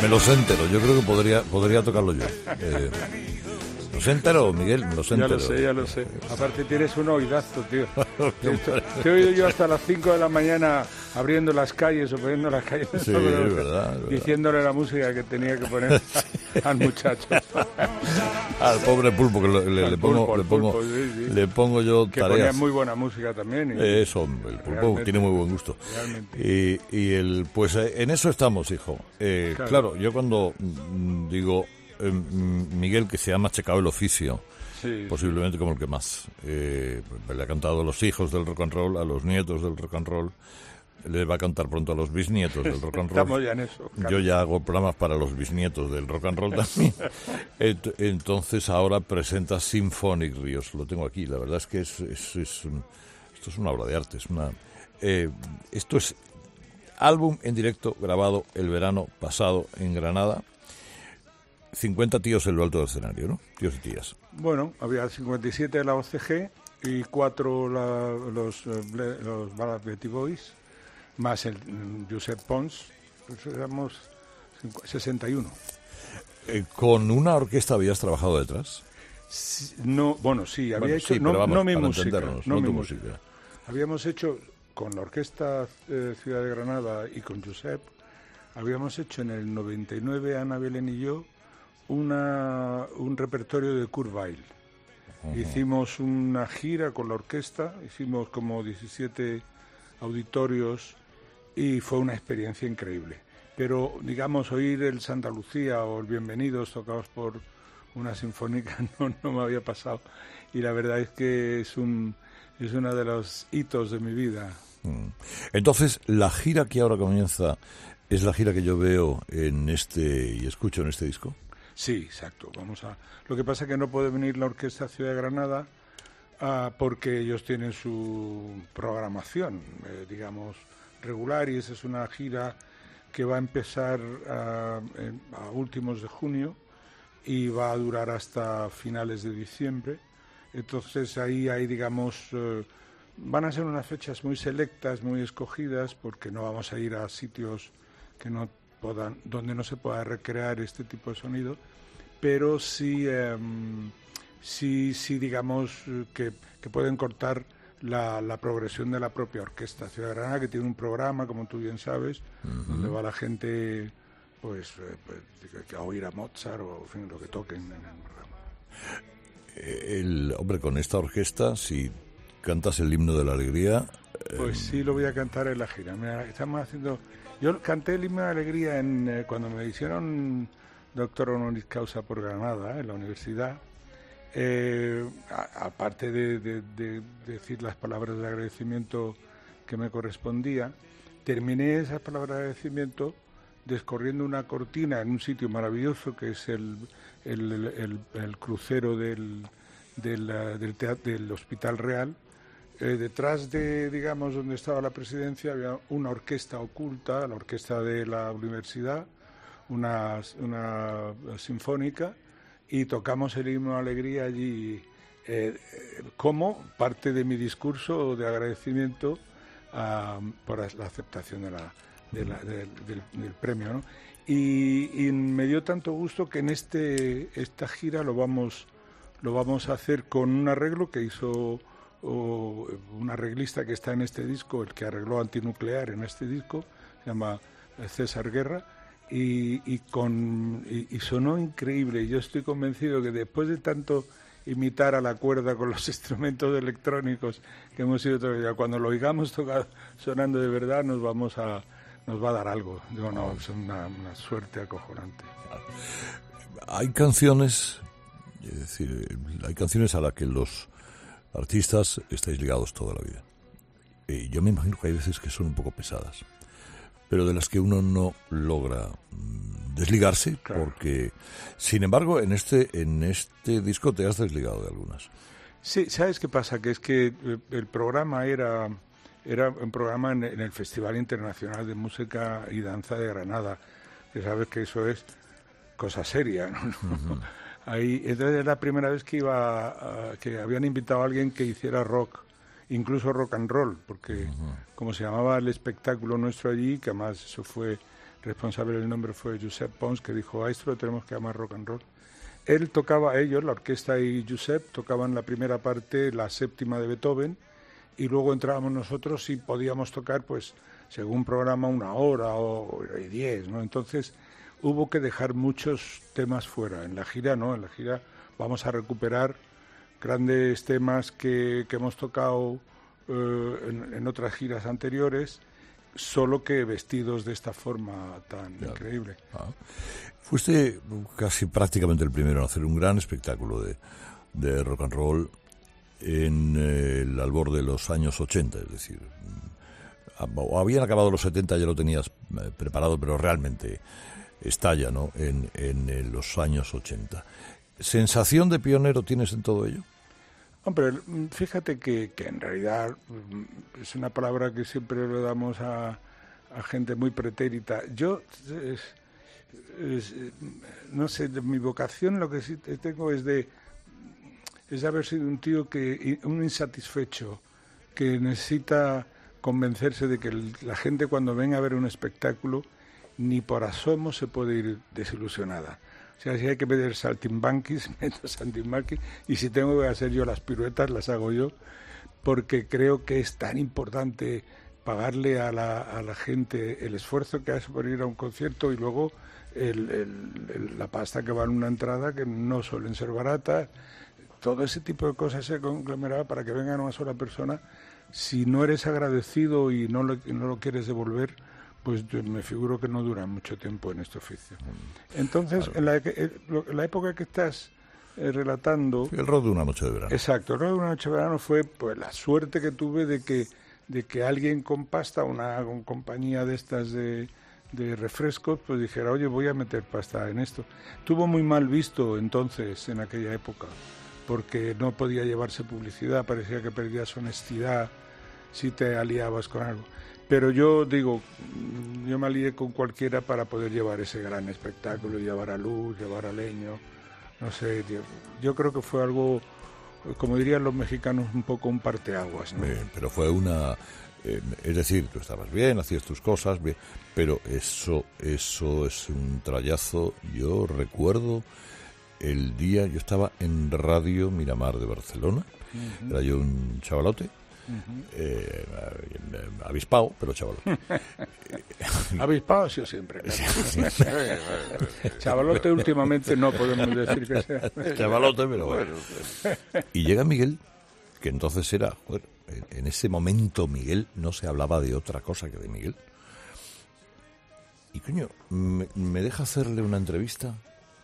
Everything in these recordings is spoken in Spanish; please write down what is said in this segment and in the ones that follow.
Me lo sé entero, yo creo que podría tocarlo yo. ¿Lo sé entero, Miguel? Me lo sé entero. Ya lo sé. Aparte tienes un oídazo, tío. Te he oído yo hasta las 5 de la mañana abriendo las calles o poniendo las calles. Sí, es verdad. Diciéndole la música que tenía que poner al muchacho. Al pobre Pulpo, que le pongo yo que tareas. Que ponía muy buena música también. Eso, el Pulpo tiene muy buen gusto. Pues en eso estamos, hijo. Claro, yo cuando digo... Miguel, que se ha machacado el oficio, sí, posiblemente como el que más. Le ha cantado a los hijos del rock and roll, a los nietos del rock and roll, le va a cantar pronto a los bisnietos del rock and roll. Estamos ya en eso. Yo ya hago programas para los bisnietos del rock and roll también. Entonces ahora presenta Symphonic Ríos, lo tengo aquí. La verdad es que esto es una obra de arte. Esto es álbum en directo grabado el verano pasado en Granada. 50 tíos en lo alto del escenario, ¿no? Tíos y tías. Bueno, había 57 de la OCG y 4 los Ballad Betty Boys, más el Josep Pons, pues éramos 61. ¿Con una orquesta habías trabajado detrás? Sí, no, bueno, sí, había hecho, no mi música. No mi música. Habíamos hecho con la Orquesta Ciudad de Granada y con Josep, habíamos hecho en el 99, Ana Belén y yo, un repertorio de Kurt Weill. Uh-huh. Hicimos una gira con la orquesta, hicimos como 17 auditorios y fue una experiencia increíble. Pero, digamos, oír el Santa Lucía o el Bienvenidos tocados por una sinfónica no me había pasado. Y la verdad es que es uno de los hitos de mi vida. Entonces, la gira que ahora comienza es la gira que yo veo y escucho en este disco. Sí, exacto. Lo que pasa es que no puede venir la Orquesta Ciudad de Granada porque ellos tienen su programación, digamos, regular, y esa es una gira que va a empezar a últimos de junio y va a durar hasta finales de diciembre. Entonces ahí hay, digamos, van a ser unas fechas muy selectas, muy escogidas, porque no vamos a ir a sitios que donde no se pueda recrear este tipo de sonido, pero sí digamos que pueden cortar la progresión de la propia Orquesta Ciudad de Granada, que tiene un programa, como tú bien sabes, uh-huh, donde va la gente a oír a Mozart o en fin, lo que toquen en el programa. Hombre, con esta orquesta, si cantas el himno de la alegría... Pues sí, lo voy a cantar en la gira. Mira, estamos haciendo... Yo canté el himno de la alegría cuando me hicieron doctor honoris causa por Granada, en la universidad. Aparte de decir las palabras de agradecimiento que me correspondía, terminé esas palabras de agradecimiento descorriendo una cortina en un sitio maravilloso que es el crucero del Hospital Real. Detrás de, digamos, donde estaba la presidencia había una orquesta oculta, la orquesta de la universidad, una sinfónica, y tocamos el himno de alegría allí como parte de mi discurso de agradecimiento por la aceptación del premio, ¿no? Y me dio tanto gusto que en esta gira lo vamos a hacer con un arreglo que hizo un arreglista que está en este disco, el que arregló Antinuclear en este disco, se llama César Guerra, y sonó increíble. Yo estoy convencido que después de tanto imitar a la cuerda con los instrumentos electrónicos que hemos ido todavía, cuando lo oigamos tocado, sonando de verdad, nos va a dar algo. Digo, no, es una suerte acojonante. Hay canciones, es decir, a las que los artistas estáis ligados toda la vida. Yo me imagino que hay veces que son un poco pesadas, pero de las que uno no logra desligarse, claro. Porque, sin embargo, en este disco te has desligado de algunas. Sí, ¿sabes qué pasa? Que es que el programa era un programa en el Festival Internacional de Música y Danza de Granada, que sabes que eso es cosa seria, ¿no? Uh-huh. Ahí, entonces es la primera vez que que habían invitado a alguien que hiciera rock, incluso rock and roll, porque uh-huh, como se llamaba el espectáculo nuestro allí, que además eso fue responsable del nombre fue Josep Pons, que dijo, a esto lo tenemos que llamar rock and roll. Él tocaba, ellos, la orquesta y Josep, tocaban la primera parte, la séptima de Beethoven, y luego entrábamos nosotros y podíamos tocar, pues, según programa, 1 hora o 10, ¿no? Entonces hubo que dejar muchos temas fuera. En la gira no, en la gira vamos a recuperar grandes temas que hemos tocado en otras giras anteriores, solo que vestidos de esta forma tan increíble. Fuiste casi prácticamente el primero en hacer un gran espectáculo de rock and roll en el albor de los años 80, es decir, habían acabado los 70, ya lo tenías preparado, pero realmente estalla, ¿no?, en los años 80. ¿Sensación de pionero tienes en todo ello? Hombre, fíjate que en realidad es una palabra que siempre le damos a gente muy pretérita. Yo, no sé, de mi vocación lo que sí tengo es haber sido un tío un insatisfecho, que necesita convencerse de que la gente cuando venga a ver un espectáculo ni por asomo se puede ir desilusionada. O sea, si hay que pedir saltimbanquis, meto saltimbanquis, y si tengo que hacer yo las piruetas, las hago yo, porque creo que es tan importante pagarle a la gente el esfuerzo que hace por ir a un concierto y luego la pasta que va en una entrada, que no suelen ser baratas. Todo ese tipo de cosas se conglomeraba para que venga una sola persona. Si no eres agradecido y no lo quieres devolver, pues me figuro que no dura mucho tiempo en este oficio. Entonces, claro, en la época que estás relatando... El rock de una noche de verano. Exacto, el rock de una noche de verano fue pues la suerte que tuve de que alguien con pasta, una compañía de estas de refrescos, pues dijera, oye, voy a meter pasta en esto. Tuvo muy mal visto entonces, en aquella época, porque no podía llevarse publicidad, parecía que perdías honestidad si te aliabas con algo. Pero yo digo, yo me alié con cualquiera para poder llevar ese gran espectáculo, llevar a Luz, llevar a Leño, no sé, yo creo que fue algo, como dirían los mexicanos, un poco un parteaguas, ¿no? Pero fue es decir, tú estabas bien, hacías tus cosas, bien, pero eso es un trayazo. Yo recuerdo el día, yo estaba en Radio Miramar de Barcelona, era yo un chavalote, avispado, pero chavalote. Avispado, sí, siempre. Chavalote últimamente no podemos decir que sea. Chavalote, pero bueno. Y llega Miguel, que entonces era, bueno, en ese momento Miguel, no se hablaba de otra cosa que de Miguel. Y coño, me deja hacerle una entrevista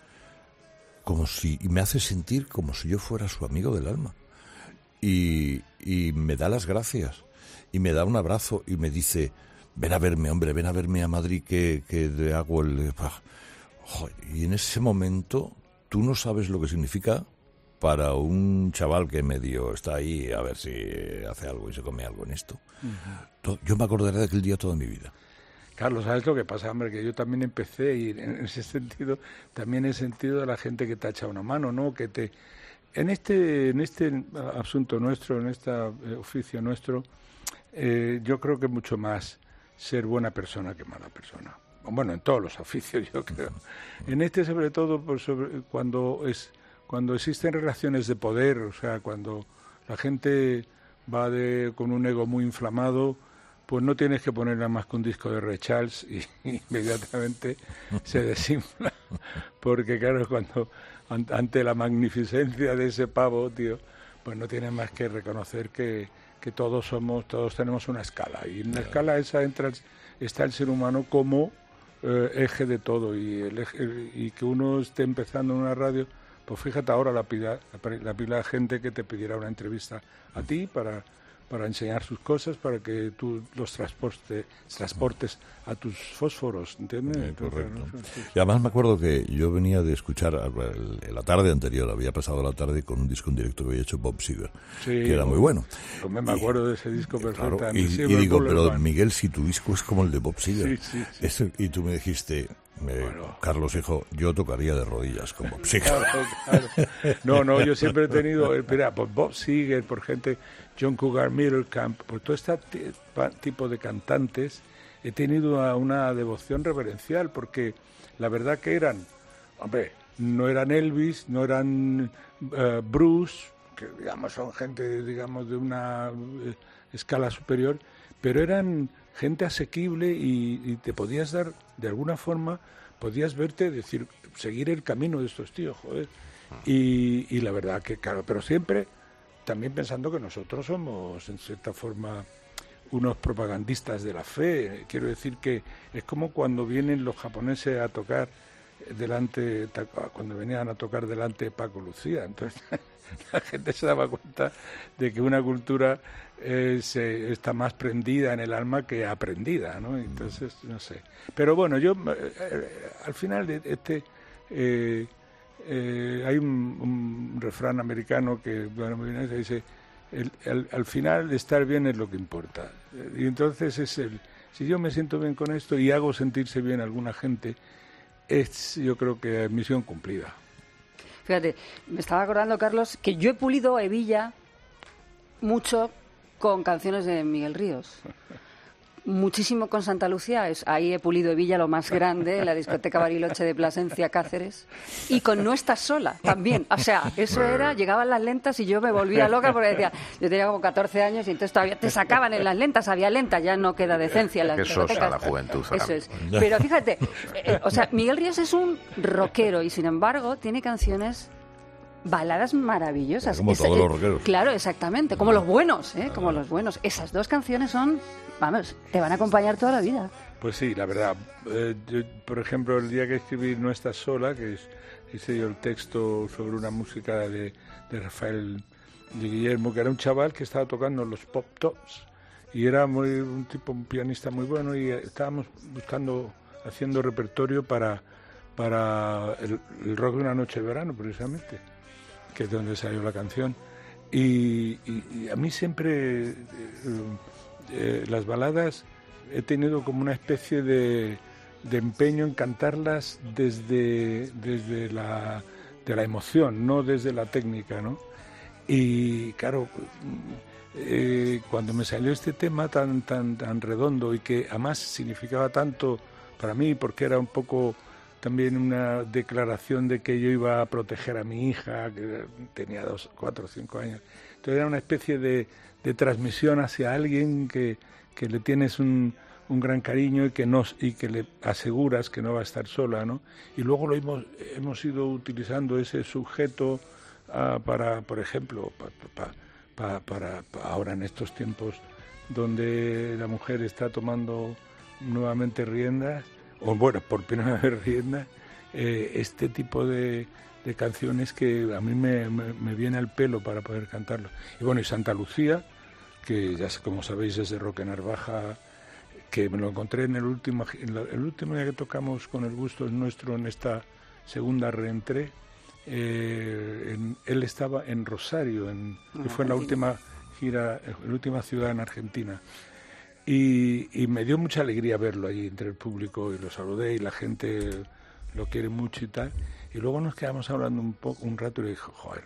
y me hace sentir como si yo fuera su amigo del alma. Y me da las gracias y me da un abrazo y me dice, ven a verme, hombre, ven a verme a Madrid que te hago el... Y en ese momento tú no sabes lo que significa para un chaval que medio está ahí a ver si hace algo y se come algo en esto. Yo me acordaré de aquel día toda mi vida. Carlos, ¿sabes lo que pasa, hombre? Que yo también empecé y en ese sentido también he sentido a la gente que te echa una mano, ¿no? Que te... En este asunto nuestro, en este oficio nuestro, yo creo que mucho más ser buena persona que mala persona. Bueno, en todos los oficios, yo creo. En este, sobre todo, pues, cuando existen relaciones de poder, o sea, cuando la gente va con un ego muy inflamado, pues no tienes que poner nada más que un disco de Ray Charles y inmediatamente se desinfla. Porque, claro, cuando ante la magnificencia de ese pavo, tío, pues no tienes más que reconocer que todos tenemos una escala. Y en la escala esa está el ser humano como eje de todo. Y que uno esté empezando en una radio, pues fíjate ahora la pila de gente que te pidiera una entrevista a ti para enseñar sus cosas, para que tú los transportes a tus fósforos, ¿entiendes? Correcto. Y además me acuerdo que yo venía de escuchar la tarde anterior, había pasado la tarde con un disco en directo que había hecho Bob Seger, que era muy bueno. Me acuerdo de ese disco perfectamente. Claro, y digo, pero Miguel, si tu disco es como el de Bob Seger. Sí. Y tú me dijiste... Carlos, hijo, yo tocaría de rodillas con Bob Seger. Claro. No, yo siempre he tenido, por Bob Seger, por gente, John Cougar Mellencamp, por todo este tipo de cantantes he tenido una devoción reverencial, porque la verdad que eran, hombre, no eran Elvis, no eran Bruce, que digamos son gente, digamos, de una escala superior, pero eran gente asequible y te podías dar, de alguna forma, podías verte, decir, seguir el camino de estos tíos, joder. Y la verdad que, claro, pero siempre también pensando que nosotros somos, en cierta forma, unos propagandistas de la fe. Quiero decir que es como cuando vienen los japoneses a tocar cuando venían a tocar delante de Paco Lucía. Entonces la gente se daba cuenta de que una cultura está más prendida en el alma que aprendida, ¿no? Entonces, no sé. Pero bueno, yo al final hay un refrán americano que dice, al final estar bien es lo que importa. Y entonces si yo me siento bien con esto y hago sentirse bien a alguna gente, yo creo que misión cumplida. Fíjate, me estaba acordando, Carlos, que yo he pulido Hebilla mucho con canciones de Miguel Ríos. Muchísimo con Santa Lucía, ahí he pulido Hebilla lo más grande, en la discoteca Bariloche de Plasencia, Cáceres, y con No estás sola también. O sea, eso era, llegaban las lentas y yo me volvía loca porque decía, yo tenía como 14 años y entonces todavía te sacaban en las lentas, había lentas, ya no queda decencia en las discotecas. Qué sosa la juventud. Eso es. Pero fíjate, o sea, Miguel Ríos es un rockero y sin embargo tiene canciones, baladas maravillosas. Como todos los rockeros. Claro, exactamente, como los buenos, como los buenos. Esas dos canciones son, vamos, te van a acompañar toda la vida. Pues sí, la verdad. Yo, por ejemplo, el día que escribí No estás sola, hice yo el texto sobre una música de Rafael de Guillermo, que era un chaval que estaba tocando los pop tops y era un pianista muy bueno, y estábamos haciendo repertorio para el rock de una noche de verano, precisamente, que es donde salió la canción. Y a mí siempre las baladas he tenido como una especie de empeño en cantarlas desde la emoción, no desde la técnica, ¿no? Y claro, cuando me salió este tema tan redondo y que además significaba tanto para mí, porque era un poco también una declaración de que yo iba a proteger a mi hija, que tenía 4 o 5 años. Entonces era una especie de transmisión hacia alguien que le tienes un gran cariño y que le aseguras que no va a estar sola, ¿no? Y luego hemos ido utilizando ese sujeto para, por ejemplo, para ahora en estos tiempos donde la mujer está tomando nuevamente riendas, o bueno, por primera vez riendas, este tipo de canciones que a mí me viene al pelo para poder cantarlo. Y bueno, y Santa Lucía, que ya como sabéis es de Roque Narvaja, que me lo encontré en el último día que tocamos con El gusto es nuestro, en esta segunda reentré. Él estaba en Rosario, que fue en la última gira, la última ciudad en Argentina. Y me dio mucha alegría verlo allí entre el público, y lo saludé, y la gente lo quiere mucho y tal. Y luego nos quedamos hablando un rato y le dije, joder,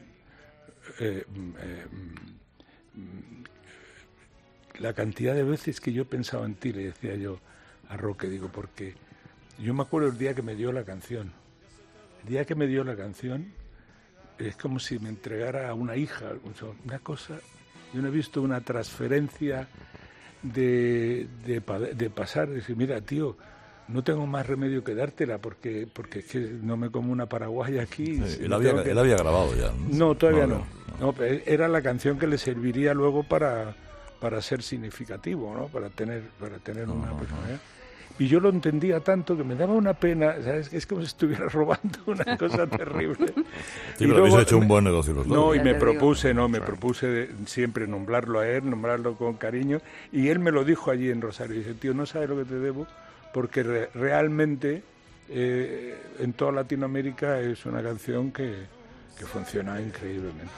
la cantidad de veces que yo pensaba en ti, le decía yo a Roque, digo, porque yo me acuerdo el día que me dio la canción. El día que me dio la canción es como si me entregara a una hija, una cosa. Yo no he visto una transferencia de pasar, de decir, mira, tío, no tengo más remedio que dártela porque es que no me como una paraguaya aquí. Sí, él había grabado ya. No, todavía no. Era la canción que le serviría luego para ser significativo, ¿no? Para tener una personalidad. Y yo lo entendía tanto que me daba una pena, ¿sabes? Es como si estuviera robando una cosa terrible. Sí, pero habéis hecho un buen negocio los dos. No, y me propuse siempre nombrarlo a él, nombrarlo con cariño, y él me lo dijo allí en Rosario. Y dice, tío, no sabes lo que te debo, porque realmente en toda Latinoamérica es una canción que funciona increíblemente.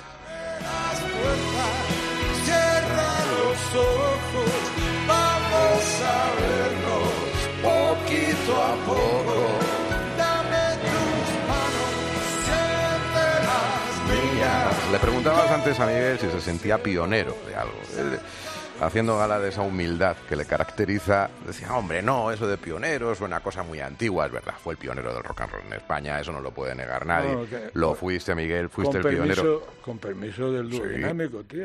Cierra los ojos, vamos a vernos poquito a poco. Dame tus manos, siente las mías. Le preguntabas antes a Miguel si se sentía pionero de algo. haciendo gala de esa humildad que le caracteriza, decía, hombre, no, eso de pionero es una cosa muy antigua. Es verdad, fue el pionero del rock and roll en España, eso no lo puede negar nadie. No, lo fuiste, Miguel, fuiste el pionero. Con permiso del dúo dinámico, tío.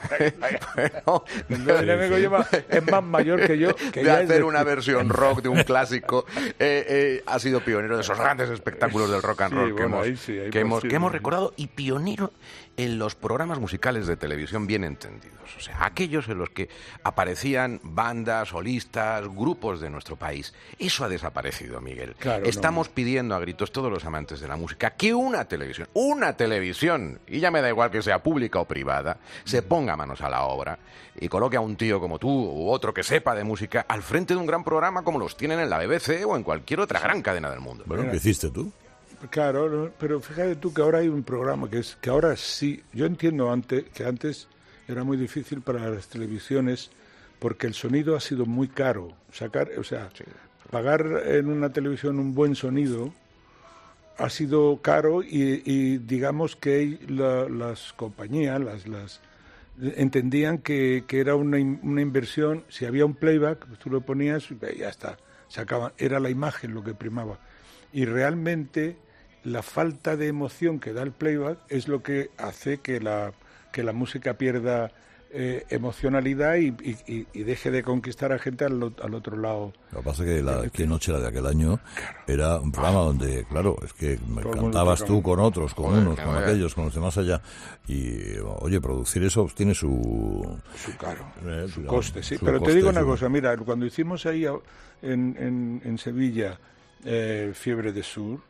El dúo dinámico es más mayor que yo. Que de hacer una versión rock de un clásico, ha sido pionero de esos grandes espectáculos del rock and roll que hemos recordado, y pionero en los programas musicales de televisión bien entendidos, o sea, aquellos en los que aparecían bandas, solistas, grupos de nuestro país. Eso ha desaparecido, Miguel. Claro, estamos pidiendo a gritos, todos los amantes de la música, que una televisión, y ya me da igual que sea pública o privada, se ponga manos a la obra y coloque a un tío como tú u otro que sepa de música al frente de un gran programa como los tienen en la BBC o en cualquier otra gran cadena del mundo. Bueno, ¿qué hiciste tú? Claro, pero fíjate tú que ahora hay un programa que ahora sí, yo entiendo que antes era muy difícil para las televisiones porque el sonido ha sido muy caro. Pagar en una televisión un buen sonido ha sido caro y digamos que las compañías entendían que era una inversión. Si había un playback, tú lo ponías y ya está, era la imagen lo que primaba. Y realmente la falta de emoción que da el playback es lo que hace que la música pierda emocionalidad y deje de conquistar a gente al otro lado. Lo que pasa es que Qué noche la de aquel año era un programa donde, claro, es que cantabas tú con otros, con unos, con aquellos, con los demás allá. Y, oye, producir eso tiene su coste, sí. Pero te digo una cosa, mira, cuando hicimos ahí en Sevilla Fiebre de Sur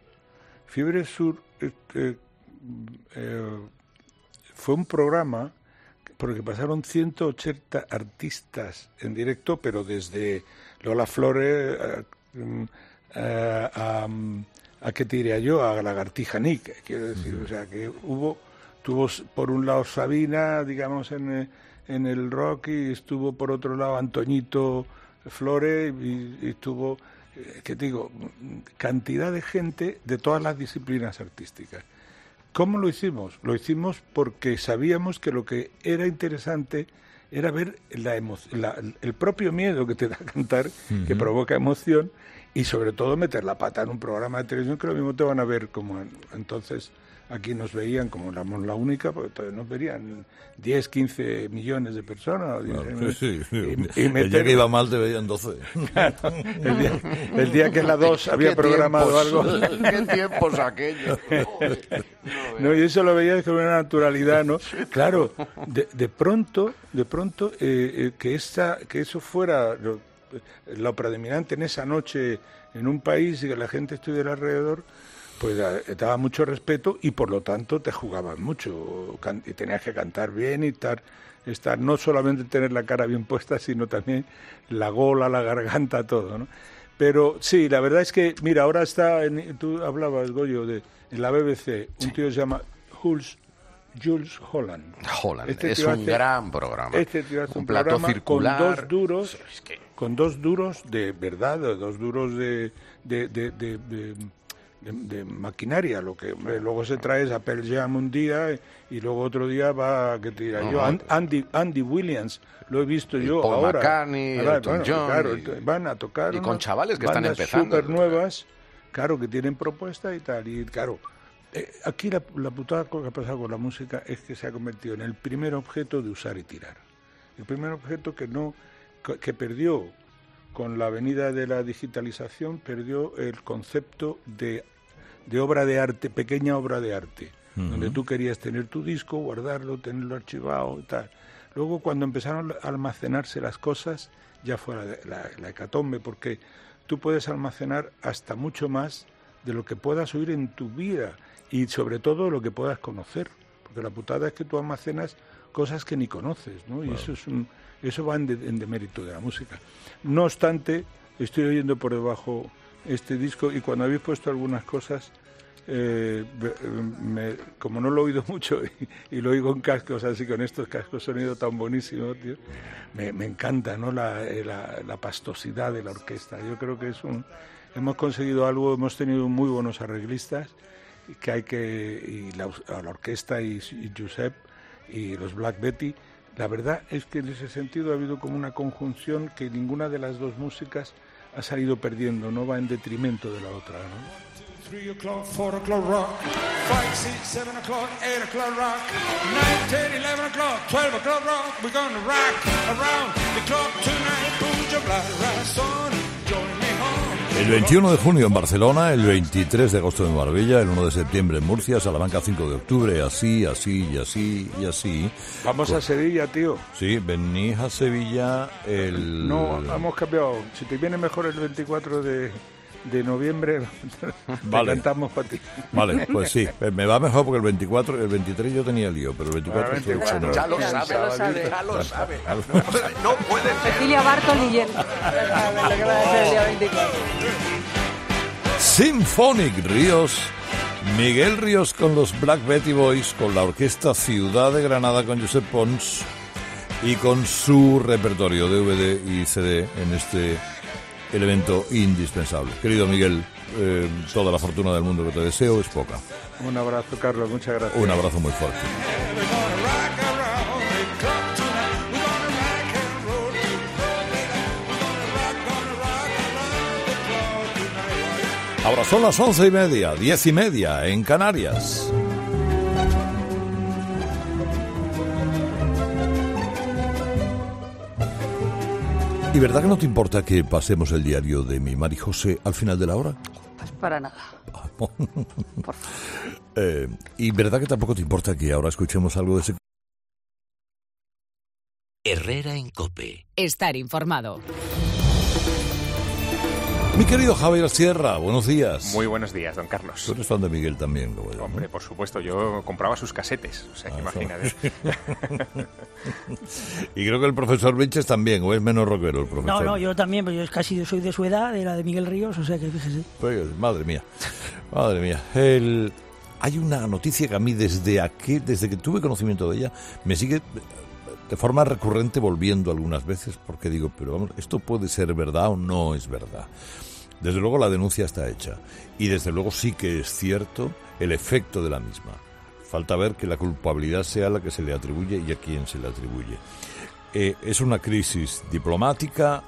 fue un programa porque pasaron 180 artistas en directo, pero desde Lola Flores a qué te diría yo, a Lagartija Nick, quiero decir, o sea que tuvo por un lado Sabina, digamos, en el rock, y estuvo por otro lado Antoñito Flores, y estuvo, ¿qué te digo?, cantidad de gente de todas las disciplinas artísticas. ¿Cómo lo hicimos? Lo hicimos porque sabíamos que lo que era interesante era ver el propio miedo que te da cantar, que provoca emoción, y sobre todo meter la pata en un programa de televisión que lo mismo te van a ver como entonces aquí nos veían como éramos la única, porque todavía nos verían 10, 15 millones de personas. Claro, sí. El día que iba mal te veían 12. Claro, el día que la 2 había programado algo. ¿Qué tiempos aquellos? No, y eso lo veías con una naturalidad, ¿no? Claro, de pronto que eso fuera lo predominante en esa noche en un país y que la gente estuviera alrededor, pues te daba mucho respeto y por lo tanto te jugaban mucho y tenías que cantar bien y estar no solamente tener la cara bien puesta, sino también la gola, la garganta, todo, ¿no? Pero sí, la verdad es que, mira, ahora tú hablabas, Goyo, en la BBC, un tío se llama Jules Holland. Es un gran programa. Este tío hace un plato circular. Con dos duros de verdad, dos duros de maquinaria. Lo que luego se trae es a Pearl Jam un día y luego otro día va, ¿qué te dirá yo? Andy Williams, lo he visto yo Paul ahora. McCartney, Elton John, claro, van a tocar y con chavales que están empezando, súper nuevas, claro, que tienen propuesta y tal, y claro, aquí la putada cosa que ha pasado con la música es que se ha convertido en el primer objeto de usar y tirar, el primer objeto que perdió con la venida de la digitalización, perdió el concepto de obra de arte, pequeña obra de arte, donde tú querías tener tu disco, guardarlo, tenerlo archivado y tal. Luego, cuando empezaron a almacenarse las cosas, ya fue la hecatombe, porque tú puedes almacenar hasta mucho más de lo que puedas oír en tu vida y sobre todo lo que puedas conocer, porque la putada es que tú almacenas cosas que ni conoces, ¿no? Y eso va en demérito de la música. No obstante, estoy oyendo por debajo este disco y cuando habéis puesto algunas cosas, como no lo he oído mucho y lo oigo en cascos, así con estos cascos sonido tan buenísimo, tío, me encanta, ¿no? La pastosidad de la orquesta. Yo creo que hemos conseguido algo, hemos tenido muy buenos arreglistas y la orquesta y Josep y los Black Betty, La verdad es que en ese sentido ha habido como una conjunción que ninguna de las dos músicas ha salido perdiendo, no va en detrimento de la otra, ¿no? 3 o'clock, 4 o'clock rock, 5, 6, 7 o'clock, 8 o'clock rock, 9, 10, 11 o'clock, 12 o'clock rock, we're gonna rock around the clock tonight, put your blood right on, join me home. El 21 de junio en Barcelona, el 23 de agosto en Marbella, el 1 de septiembre en Murcia, Salamanca 5 de octubre, así. Vamos a Sevilla, tío. Sí, venís a Sevilla el... No, hemos cambiado. Si te viene mejor el 24 de noviembre, vale. Cantamos para ti. Vale, pues sí, me va mejor porque el 23 yo tenía lío, pero el 24 estoy bueno, ya lo sabe. No puede ser. Cecilia Bartol y Jen. Lo que va a ser el día 24. Symphonic Ríos, Miguel Ríos con los Black Betty Boys, con la orquesta Ciudad de Granada con Josep Pons y con su repertorio DVD y CD en este elemento indispensable. Querido Miguel, toda la fortuna del mundo que te deseo, es poca. Un abrazo, Carlos, muchas gracias. Un abrazo muy fuerte. Ahora son las 11:30, 10:30 en Canarias. ¿Y verdad que no te importa que pasemos el diario de mi Mari José al final de la hora? Pues para nada. Por favor. ¿Y verdad que tampoco te importa que ahora escuchemos algo de ese... Herrera en COPE. Estar informado. Mi querido Javier Sierra, buenos días. Muy buenos días, don Carlos. Tú eres fan de Miguel también, lo veo, Hombre, ¿no? por supuesto, yo compraba sus casetes, o sea, que imagínate. Y creo que el profesor Vilches también, ¿o es menos rockero el profesor? No, yo también, pero yo casi soy de su edad, de la de Miguel Ríos, o sea que fíjese. Pues, madre mía. Hay una noticia que a mí desde que tuve conocimiento de ella, me sigue de forma recurrente volviendo algunas veces, porque digo, pero vamos, ¿esto puede ser verdad o no es verdad? Desde luego la denuncia está hecha y desde luego sí que es cierto el efecto de la misma. Falta ver que la culpabilidad sea la que se le atribuye y a quién se le atribuye. Es una crisis diplomática,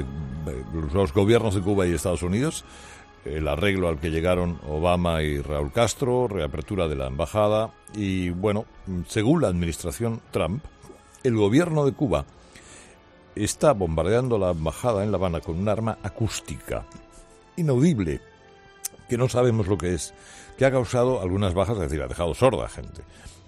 los gobiernos de Cuba y Estados Unidos, el arreglo al que llegaron Obama y Raúl Castro, reapertura de la embajada y, bueno, según la administración Trump, el gobierno de Cuba está bombardeando la embajada en La Habana con un arma acústica inaudible, que no sabemos lo que es, que ha causado algunas bajas, es decir, ha dejado sorda a gente.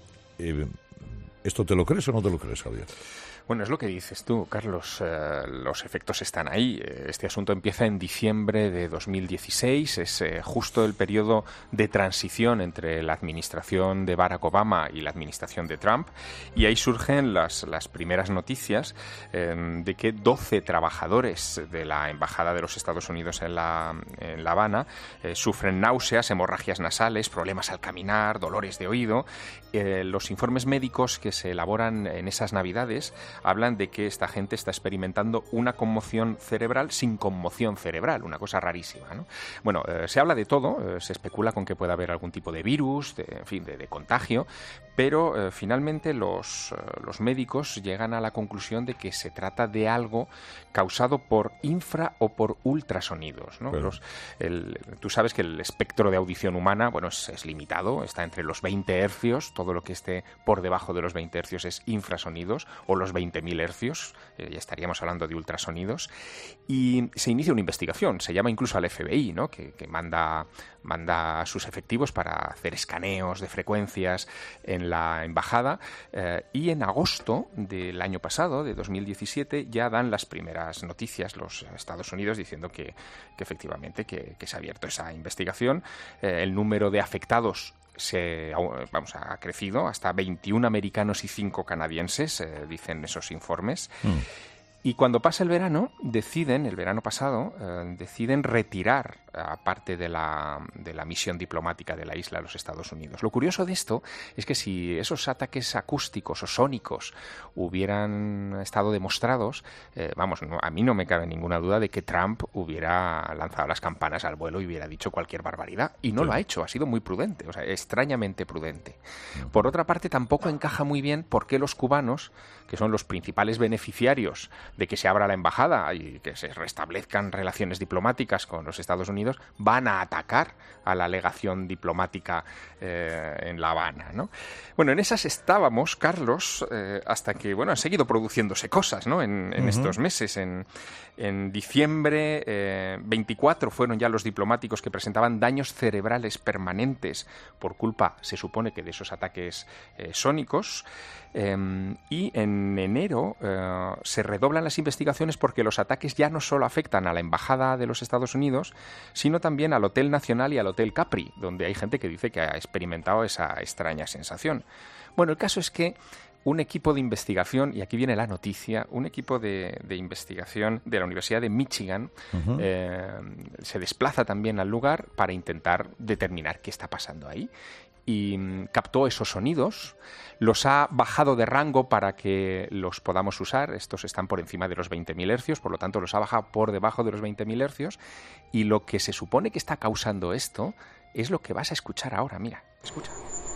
¿Esto te lo crees o no te lo crees, Javier? Bueno, es lo que dices tú, Carlos. Los efectos están ahí. Este asunto empieza en diciembre de 2016. Es justo el periodo de transición entre la administración de Barack Obama y la administración de Trump. Y ahí surgen las primeras noticias de que 12 trabajadores de la Embajada de los Estados Unidos en La Habana sufren náuseas, hemorragias nasales, problemas al caminar, dolores de oído. Los informes médicos que se elaboran en esas Navidades hablan de que esta gente está experimentando una conmoción cerebral sin conmoción cerebral, una cosa rarísima, ¿no? Bueno, se habla de todo, se especula con que pueda haber algún tipo de virus, de contagio, pero finalmente los médicos llegan a la conclusión de que se trata de algo causado por infra o por ultrasonidos, ¿no? Pero... tú sabes que el espectro de audición humana, bueno, es limitado, está entre los 20 hercios, todo lo que esté por debajo de los 20 hercios es infrasonidos, o los 20.000 hercios, ya estaríamos hablando de ultrasonidos, y se inicia una investigación, se llama incluso al FBI, ¿no? que manda a sus efectivos para hacer escaneos de frecuencias en la embajada, y en agosto del año pasado, de 2017, ya dan las primeras noticias los Estados Unidos diciendo que efectivamente que se ha abierto esa investigación. El número de afectados ha crecido hasta 21 americanos y 5 canadienses, dicen esos informes. Y cuando pasa el verano pasado, deciden retirar a parte de la misión diplomática de la isla a los Estados Unidos. Lo curioso de esto es que si esos ataques acústicos o sónicos hubieran estado demostrados, a mí no me cabe ninguna duda de que Trump hubiera lanzado las campanas al vuelo y hubiera dicho cualquier barbaridad. Y no lo ha hecho, ha sido muy prudente, extrañamente prudente. Por otra parte, tampoco encaja muy bien por qué los cubanos, que son los principales beneficiarios de que se abra la embajada y que se restablezcan relaciones diplomáticas con los Estados Unidos, van a atacar a la legación diplomática en La Habana, ¿no? Bueno, en esas estábamos, Carlos, hasta que, han seguido produciéndose cosas, ¿no? En estos meses. En diciembre 24 fueron ya los diplomáticos que presentaban daños cerebrales permanentes por culpa, se supone que de esos ataques sónicos. Y en enero se redoblan las investigaciones porque los ataques ya no solo afectan a la Embajada de los Estados Unidos, sino también al Hotel Nacional y al Hotel Capri, donde hay gente que dice que ha experimentado esa extraña sensación. Bueno, el caso es que un equipo de investigación, y aquí viene la noticia, un equipo de investigación de la Universidad de Michigan se desplaza también al lugar para intentar determinar qué está pasando ahí. Y captó esos sonidos, los ha bajado de rango para que los podamos usar. Estos están por encima de los 20.000 hercios, por lo tanto los ha bajado por debajo de los 20.000 hercios. Y lo que se supone que está causando esto es lo que vas a escuchar ahora. Mira, escucha.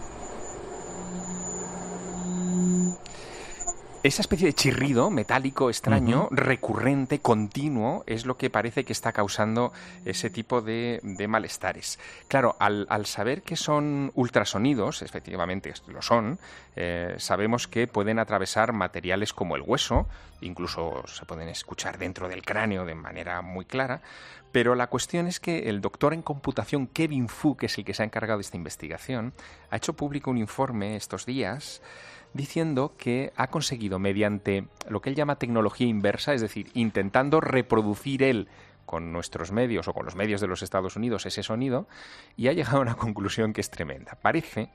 Esa especie de chirrido metálico extraño, recurrente, continuo, es lo que parece que está causando ese tipo de malestares. Claro, al saber que son ultrasonidos, efectivamente lo son, sabemos que pueden atravesar materiales como el hueso, incluso se pueden escuchar dentro del cráneo de manera muy clara, pero la cuestión es que el doctor en computación Kevin Fu, que es el que se ha encargado de esta investigación, ha hecho público un informe estos días diciendo que ha conseguido, mediante lo que él llama tecnología inversa, es decir, intentando reproducir él con nuestros medios o con los medios de los Estados Unidos ese sonido, y ha llegado a una conclusión que es tremenda. Parece,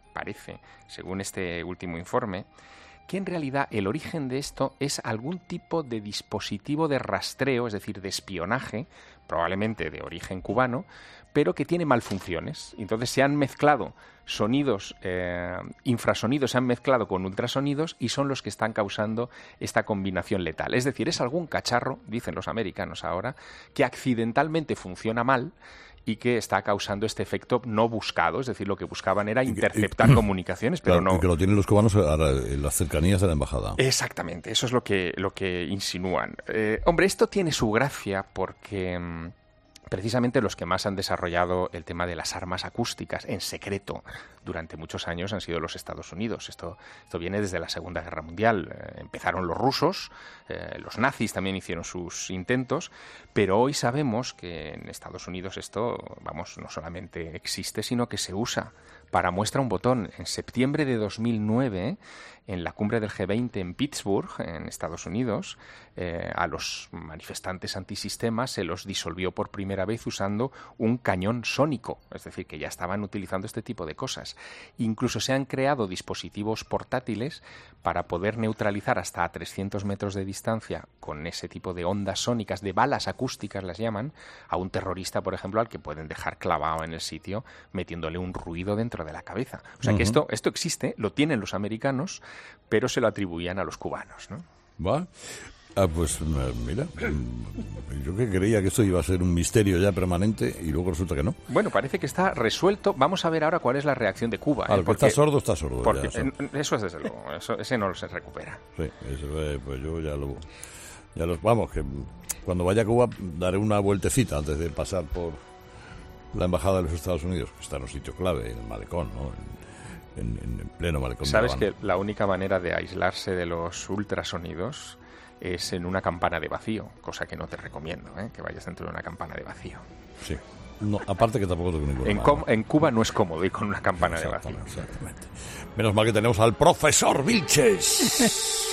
según este último informe, que en realidad el origen de esto es algún tipo de dispositivo de rastreo, es decir, de espionaje, probablemente de origen cubano, pero que tiene malfunciones. Entonces se han mezclado sonidos, infrasonidos se han mezclado con ultrasonidos y son los que están causando esta combinación letal. Es decir, es algún cacharro, dicen los americanos ahora, que accidentalmente funciona mal y que está causando este efecto no buscado, es decir, lo que buscaban era interceptar comunicaciones, pero claro, no. Que lo tienen los cubanos en las cercanías de la embajada. Exactamente, eso es lo que insinúan. Hombre, esto tiene su gracia porque precisamente los que más han desarrollado el tema de las armas acústicas en secreto durante muchos años han sido los Estados Unidos. Esto viene desde la Segunda Guerra Mundial. Empezaron los rusos, los nazis también hicieron sus intentos, pero hoy sabemos que en Estados Unidos esto, no solamente existe, sino que se usa. Para muestra un botón, en septiembre de 2009, en la cumbre del G20 en Pittsburgh, en Estados Unidos, a los manifestantes antisistemas se los disolvió por primera vez usando un cañón sónico, es decir, que ya estaban utilizando este tipo de cosas. Incluso se han creado dispositivos portátiles para poder neutralizar hasta a 300 metros de distancia con ese tipo de ondas sónicas, de balas acústicas las llaman, a un terrorista, por ejemplo, al que pueden dejar clavado en el sitio metiéndole un ruido dentro de la cabeza. O sea que esto existe, lo tienen los americanos, pero se lo atribuían a los cubanos, ¿no? ¿Va? Pues mira, yo que creía que esto iba a ser un misterio ya permanente y luego resulta que no. Bueno, parece que está resuelto. Vamos a ver ahora cuál es la reacción de Cuba. Porque está sordo. Porque eso es desde luego, ese no se recupera. Sí, pues yo ya lo vamos, que cuando vaya a Cuba daré una vueltecita antes de pasar por la embajada de los Estados Unidos, que está en un sitio clave, en el malecón, ¿no? En pleno malecón. ¿Sabes que la única manera de aislarse de los ultrasonidos es en una campana de vacío? Cosa que no te recomiendo, que vayas dentro de una campana de vacío. Sí. No, aparte que tampoco tengo ninguna. En Cuba no es cómodo ir con una campana de vacío. Exactamente. Menos mal que tenemos al profesor Vilches.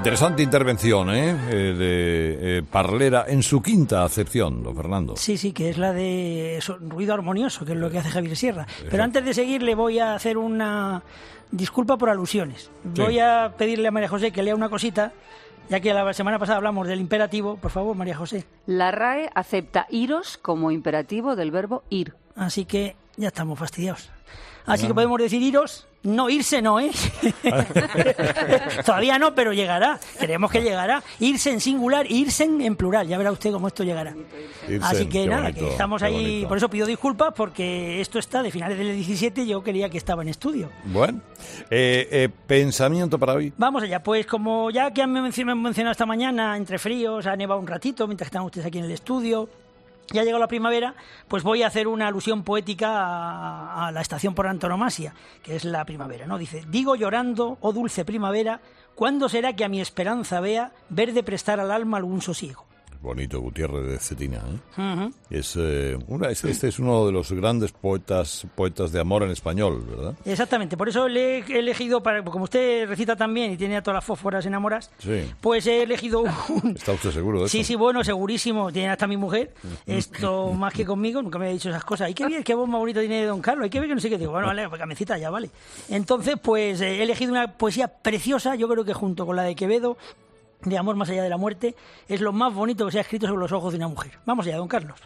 Interesante intervención, de Parlera en su quinta acepción, don Fernando. Sí, que es la de ruido armonioso, que es lo que hace Javier Sierra. Pero antes de seguir le voy a hacer una disculpa por alusiones. Sí. Voy a pedirle a María José que lea una cosita, ya que la semana pasada hablamos del imperativo. Por favor, María José. La RAE acepta iros como imperativo del verbo ir. Así que ya estamos fastidiados. Así que podemos decir iros, no irse no, ¿eh? Todavía no, pero llegará. Creemos que llegará. Irse en singular, irse en plural. Ya verá usted cómo esto llegará. Irsen, así que nada, bonito, que estamos ahí. Bonito. Por eso pido disculpas, porque esto está de finales del 17. Yo quería que estaba en estudio. Bueno, pensamiento para hoy. Vamos allá. Pues como ya que han mencionado esta mañana, entre fríos, ha nevado un ratito mientras están ustedes aquí en el estudio. Ya ha llegado la primavera, pues voy a hacer una alusión poética a la estación por antonomasia, que es la primavera, ¿no? Dice: digo llorando, oh dulce primavera, ¿cuándo será que a mi esperanza vea verde prestar al alma algún sosiego? Bonito, Gutiérrez de Cetina, ¿eh? Uh-huh. Este es uno de los grandes poetas de amor en español, ¿verdad? Exactamente, por eso le he elegido, como usted recita también y tiene a todas las fósforas enamoradas, sí. Pues he elegido un... ¿Está usted seguro de eso? Sí, bueno, segurísimo, tiene hasta mi mujer, esto más que conmigo, nunca me había dicho esas cosas. Hay que ver qué voz más bonito tiene don Carlos, hay que ver que no sé qué. Digo, bueno, vale, pues me cita ya, vale. Entonces, pues he elegido una poesía preciosa, yo creo que junto con la de Quevedo, de amor más allá de la muerte, es lo más bonito que se ha escrito sobre los ojos de una mujer. Vamos allá, don Carlos.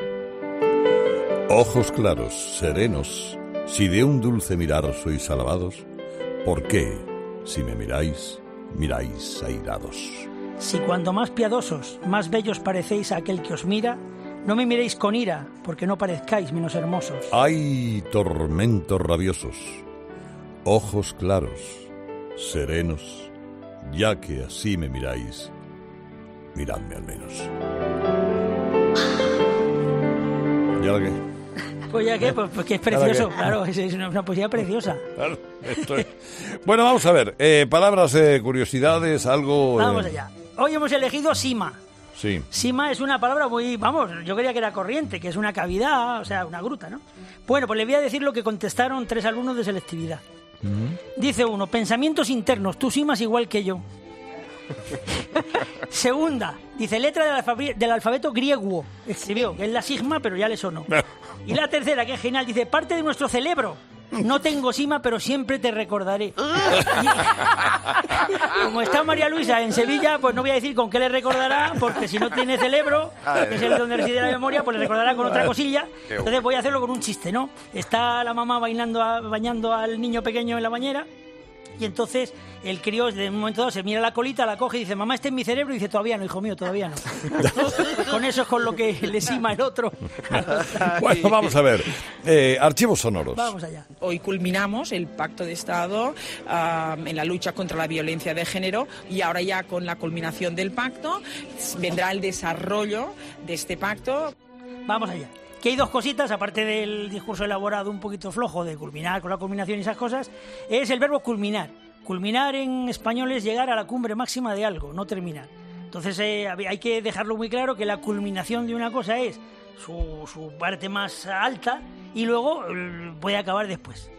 Ojos claros, serenos, si de un dulce mirar sois alabados, ¿por qué, si me miráis, miráis airados? Si cuando más piadosos, más bellos parecéis a aquel que os mira, no me miréis con ira, porque no parezcáis menos hermosos. ¡Ay, tormentos rabiosos! Ojos claros, serenos, ya que así me miráis, miradme al menos. ¿Y ahora qué? Pues ya que, pues que es precioso, claro, es una poesía preciosa. Claro, Bueno, vamos a ver, palabras, curiosidades, algo... Vamos allá. Hoy hemos elegido sima. Sí. Sima es una palabra muy, yo creía que era corriente, que es una cavidad, o sea, una gruta, ¿no? Bueno, pues le voy a decir lo que contestaron 3 alumnos de selectividad. Dice uno: pensamientos internos, tú simas igual que yo. Segunda, dice letra del alfabeto griego. Escribió, que es la sigma, pero ya le sonó. Y la tercera, que es genial, dice parte de nuestro cerebro. No tengo sima, pero siempre te recordaré. Como está María Luisa en Sevilla, pues no voy a decir con qué le recordará, porque si no tiene cerebro, que es el donde reside la memoria, pues le recordará con otra cosilla. Entonces voy a hacerlo con un chiste, ¿no? Está la mamá bañando al niño pequeño en la bañera, y entonces el crío de un momento dado se mira la colita, la coge y dice: mamá, este es mi cerebro. Y dice: todavía no, hijo mío, todavía no. Con eso es con lo que le sima el otro. Bueno, vamos a ver, archivos sonoros. Vamos allá. Hoy culminamos el Pacto de Estado en la lucha contra la violencia de género, y ahora ya con la culminación del pacto vendrá el desarrollo de este pacto. Vamos allá. Que hay 2 cositas, aparte del discurso elaborado un poquito flojo de culminar con la culminación y esas cosas, es el verbo culminar. Culminar en español es llegar a la cumbre máxima de algo, no terminar. Entonces hay que dejarlo muy claro, que la culminación de una cosa es su parte más alta y luego puede acabar después.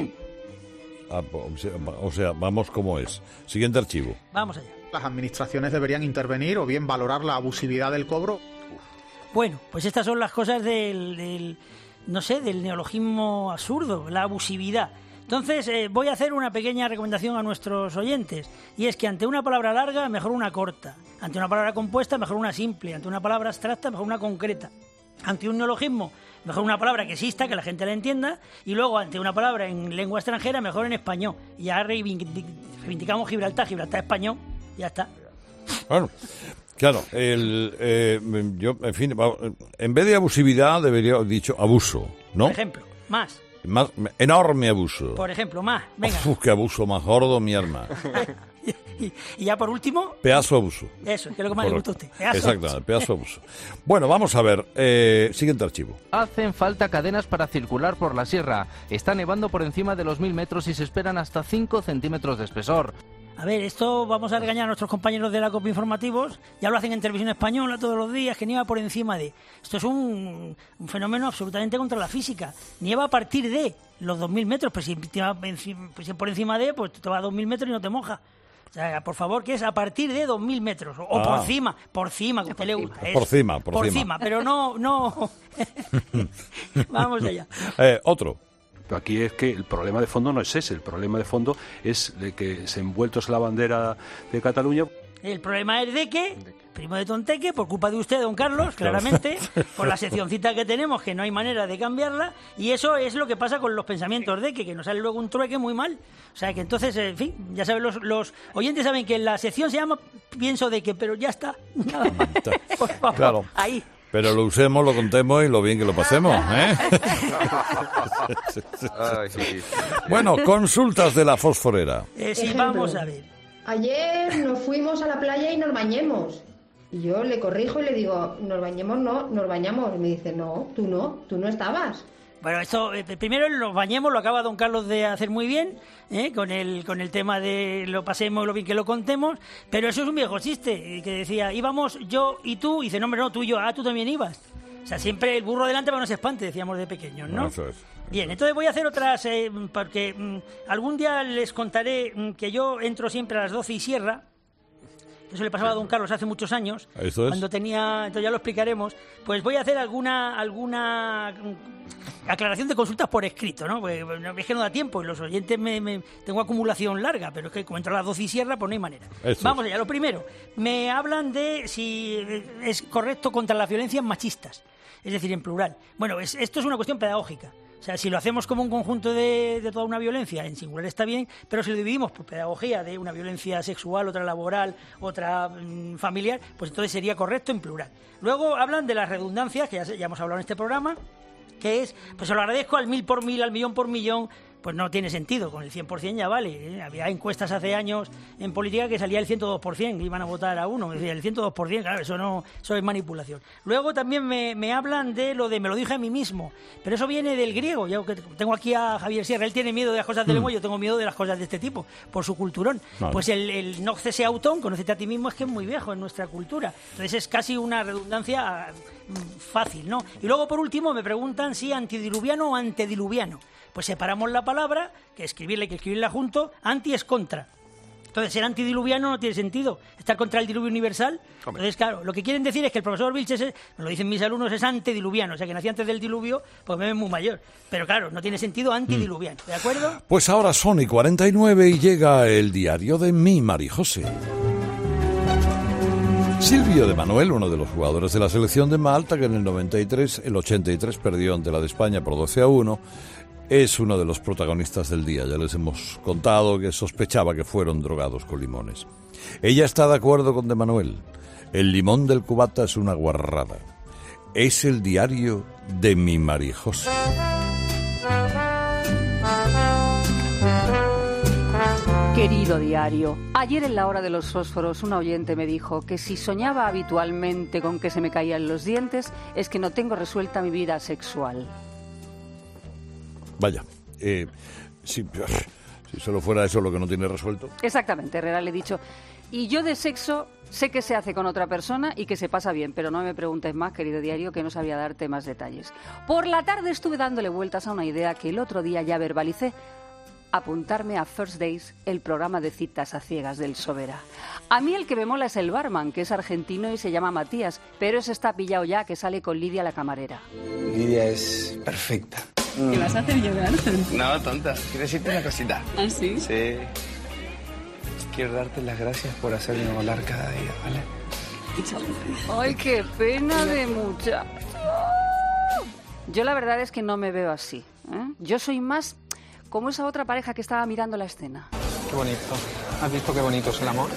O sea, vamos como es. Siguiente archivo. Vamos allá. Las administraciones deberían intervenir o bien valorar la abusividad del cobro. Bueno, pues estas son las cosas del neologismo absurdo, la abusividad. Entonces voy a hacer una pequeña recomendación a nuestros oyentes, y es que ante una palabra larga, mejor una corta; ante una palabra compuesta, mejor una simple; ante una palabra abstracta, mejor una concreta; ante un neologismo, mejor una palabra que exista, que la gente la entienda; y luego ante una palabra en lengua extranjera, mejor en español. Y ya reivindicamos Gibraltar español, ya está. Bueno, claro, yo, en fin, en vez de abusividad debería haber dicho abuso, ¿no? Por ejemplo, más, enorme abuso. Por ejemplo, más, venga. Qué abuso más gordo, mi arma. Y ya por último... Pedazo de abuso. Eso, que es lo que más le gusta a usted. Exactamente, pedazo de abuso. Bueno, vamos a ver, siguiente archivo. Hacen falta cadenas para circular por la sierra. Está nevando por encima de los 1000 metros y se esperan hasta 5 centímetros de espesor. A ver, esto vamos a regañar a nuestros compañeros de la COPE Informativos. Ya lo hacen en Televisión Española todos los días, que nieva por encima de... Esto es un fenómeno absolutamente contra la física. Nieva a partir de los 2000 metros, pues si por encima de, pues te va a 2000 metros y no te moja. O sea, por favor, que es a partir de 2.000 metros. O por cima, que usted le gusta. Por cima. Pero no. Vamos allá. Otro. Pero aquí es que el problema de fondo no es ese. El problema de fondo es de que se envueltos en la bandera de Cataluña. El problema es de que, primo de Tonteque, por culpa de usted, don Carlos, claramente, por la seccioncita que tenemos, que no hay manera de cambiarla, y eso es lo que pasa con los pensamientos de que nos sale luego un trueque muy mal. O sea, que entonces, en fin, ya saben, los oyentes saben que la sección se llama Pienso de que, pero ya está, nada más. Por favor, claro. Ahí. Pero lo usemos, lo contemos y lo bien que lo pasemos, ¿eh? Bueno, consultas de la fosforera. Sí, vamos a ver. Ayer nos fuimos a la playa y nos bañemos. Y yo le corrijo y le digo, nos bañemos, no, nos bañamos. Y me dice, no, tú no estabas. Bueno, esto, primero los bañemos lo acaba don Carlos de hacer muy bien, con el tema de lo pasemos, lo bien que lo contemos, pero eso es un viejo chiste, que decía, íbamos yo y tú, y dice, no, hombre, no, tú y yo, tú también ibas. O sea, siempre el burro delante para no se espante, decíamos de pequeños, ¿no? Eso es. Bien, entonces voy a hacer otras, porque algún día les contaré que yo entro siempre a las 12 y cierra. Eso le pasaba a don Carlos hace muchos años. Eso es. Cuando tenía, entonces ya lo explicaremos. Pues voy a hacer alguna aclaración de consultas por escrito, ¿no? Porque es que no da tiempo y los oyentes tengo acumulación larga, pero es que como entro a las 12 y cierra, pues no hay manera. Vamos allá, lo primero. Me hablan de si es correcto contra las violencias machistas, es decir, en plural. Bueno, esto es una cuestión pedagógica. O sea, si lo hacemos como un conjunto de toda una violencia, en singular está bien, pero si lo dividimos por pedagogía de una violencia sexual, otra laboral, otra familiar, pues entonces sería correcto en plural. Luego hablan de las redundancias, que ya hemos hablado en este programa, que es, pues se lo agradezco al 1000 por 1000, al millón por millón. Pues no tiene sentido, con el 100% ya vale. Había encuestas hace años en política que salía el 102%, que iban a votar a uno. Es decir, el 102%, claro, eso es manipulación. Luego también me hablan de lo de me lo dije a mí mismo, pero eso viene del griego. Yo que tengo aquí a Javier Sierra, él tiene miedo de las cosas del emo, yo tengo miedo de las cosas de este tipo, por su culturón. Vale. Pues el nocese autón, conócete a ti mismo, es que es muy viejo en nuestra cultura. Entonces es casi una redundancia fácil, ¿no? Y luego, por último, me preguntan si antediluviano o antediluviano. Pues separamos la palabra, que escribirla junto, anti es contra. Entonces, ser antidiluviano no tiene sentido. Estar contra el diluvio universal. Hombre. Entonces, claro, lo que quieren decir es que el profesor Vilches, me lo dicen mis alumnos, es antediluviano. O sea, que nací antes del diluvio, pues me ven muy mayor. Pero claro, no tiene sentido antidiluviano. ¿De acuerdo? Pues ahora son y 49 y llega el diario de mi Marijose. Silvio de Manuel, uno de los jugadores de la selección de Malta, que en el 83 perdió ante la de España por 12-1, es uno de los protagonistas del día. Ya les hemos contado que sospechaba que fueron drogados con limones. Ella está de acuerdo con de Manuel. El limón del cubata es una guarrada. Es el diario de mi Marijose. Querido diario, ayer en la hora de los fósforos un oyente me dijo que si soñaba habitualmente con que se me caían los dientes es que no tengo resuelta mi vida sexual. Vaya, si solo fuera eso lo que no tiene resuelto. Exactamente, Herrera, le he dicho. Y yo de sexo sé que se hace con otra persona y que se pasa bien, pero no me preguntes más, querido diario, que no sabía darte más detalles. Por la tarde estuve dándole vueltas a una idea que el otro día ya verbalicé. Apuntarme a First Days, el programa de citas a ciegas del Sobera. A mí el que me mola es el barman, que es argentino y se llama Matías, pero ese está pillado ya, que sale con Lidia la camarera. Lidia es perfecta. ¿Qué vas a hacer llorar? No, tonta. Quiero decirte una cosita. ¿Ah, sí? Sí. Quiero darte las gracias por hacerme volar cada día, ¿vale? Ay, qué pena de muchacho. Yo la verdad es que no me veo así, ¿eh? Yo soy más como esa otra pareja que estaba mirando la escena. Qué bonito. ¿Has visto qué bonito es el amor?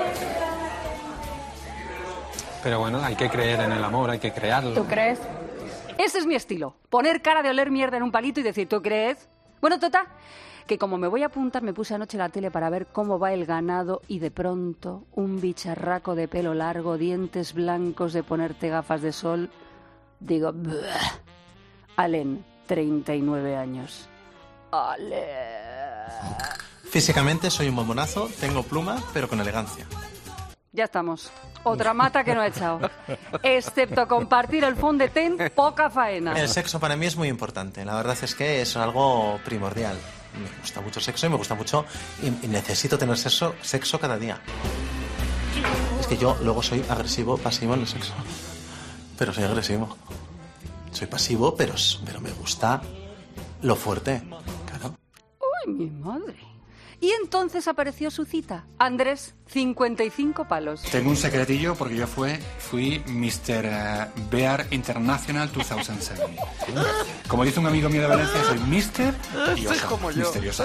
Pero bueno, hay que creer en el amor, hay que crearlo. ¿Tú crees? Ese es mi estilo. Poner cara de oler mierda en un palito y decir, ¿tú crees? Bueno, Tota, que como me voy a apuntar, me puse anoche la tele para ver cómo va el ganado y de pronto un bicharraco de pelo largo, dientes blancos de ponerte gafas de sol. Digo, Alén, 39 años. Ale. Físicamente soy un bombonazo, tengo pluma, pero con elegancia. Ya estamos. Otra mata que no he echado. Excepto compartir el fondetén, poca faena. El sexo para mí es muy importante. La verdad es que es algo primordial. me gusta mucho el sexo y me gusta mucho y necesito tener sexo cada día. Es que yo luego soy agresivo, pasivo en el sexo. Pero soy agresivo. Soy pasivo, pero me gusta lo fuerte. Claro. ¡Uy, mi madre! Y entonces apareció su cita. Andrés, 55 palos. Tengo un secretillo porque yo fui Mr. Bear International 2007. Como dice un amigo mío de Valencia, soy Mr. y oso, misteriosa.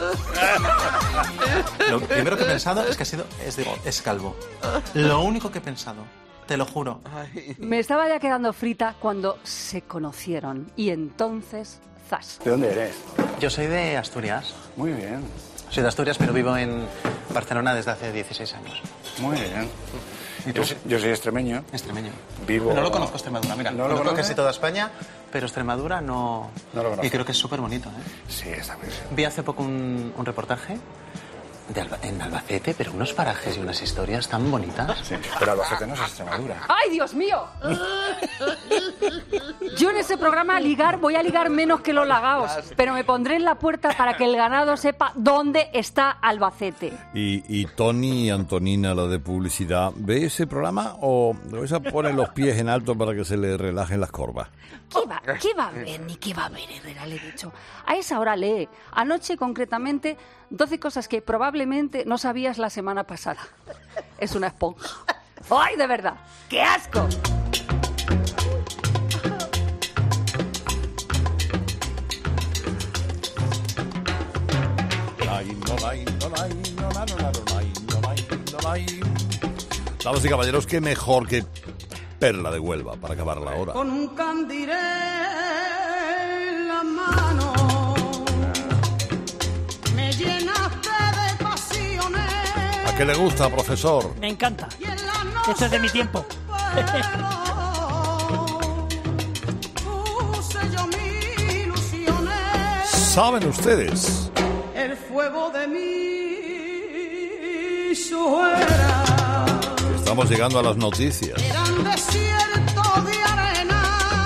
Lo primero que he pensado es que es calvo. Lo único que he pensado, te lo juro. Me estaba ya quedando frita cuando se conocieron. Y entonces, zas. ¿De dónde eres? Yo soy de Asturias. Muy bien. Soy de Asturias, pero vivo en Barcelona desde hace 16 años. Muy bien. ¿Y tú? Yo soy extremeño. Extremeño. Vivo... No lo conozco Extremadura, mira. ¿No lo conozco conoces? casi toda España, pero Extremadura no... No lo conozco. Y creo que es súper bonito, ¿eh? Sí, está muy bien. Vi hace poco un reportaje en Albacete, pero unos parajes y unas historias tan bonitas. Sí, pero Albacete no es Extremadura. ¡Ay, Dios mío! Yo en ese programa voy a ligar menos que los lagaos, pero me pondré en la puerta para que el ganado sepa dónde está Albacete. Y Tony y Antonina, la de publicidad, ¿ve ese programa o esa pone los pies en alto para que se le relajen las corvas? ¿Qué va a ver ni qué va a ver, Herrera? Le he dicho. A esa hora lee. Anoche, concretamente, 12 cosas que probablemente no sabías la semana pasada. Es una esponja. ¡Ay, de verdad! ¡Qué asco! Damas y caballeros, qué mejor que Perla de Huelva para acabar la hora. Con un candil en la mano me llenaste de pasiones. ¿A qué le gusta, profesor? Me encanta. Esto es de mi tiempo. Puse yo mis ilusiones. ¿Saben ustedes? El fuego de mi suera. Estamos llegando a las noticias. Eran desiertos de arena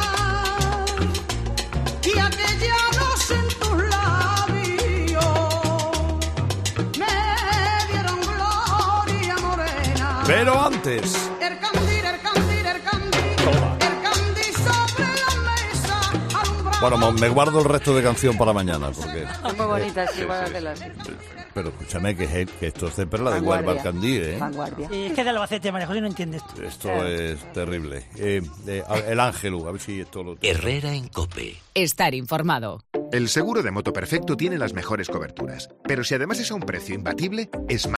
y aquellos en tus labios me dieron gloria morena. Pero antes... El candil, el candil, el candil. Toma. El candil sobre la mesa alumbraba. Bueno, me guardo el resto de canción para mañana, porque... Es muy bonita, sí, guárdatela así. Pero escúchame, que esto es de Perla de Huelva, el Candil, ¿eh? Vanguardia. Es que de Albacete, María José, no entiende esto. Esto es terrible. El Ángelu, a ver si esto lo... Herrera en COPE. Estar informado. El seguro de moto perfecto tiene las mejores coberturas, pero si además es a un precio imbatible, es